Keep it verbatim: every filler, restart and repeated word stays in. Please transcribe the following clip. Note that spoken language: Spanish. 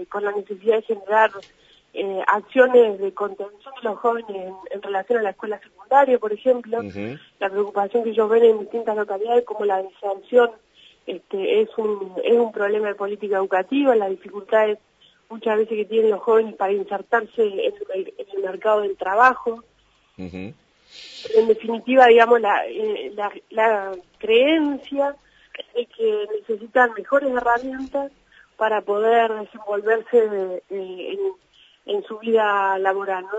eh, con la necesidad de generar eh, acciones de contención de los jóvenes en, en relación a la escuela secundaria, por ejemplo, uh-huh. la preocupación que ellos ven en distintas localidades como la deserción este, es un es un problema de política educativa, las dificultades muchas veces que tienen los jóvenes para insertarse en el, en el mercado del trabajo. Uh-huh. En definitiva, digamos, la, eh, la, la creencia de que necesitan mejores herramientas para poder desenvolverse eh, en, en su vida laboral, ¿no?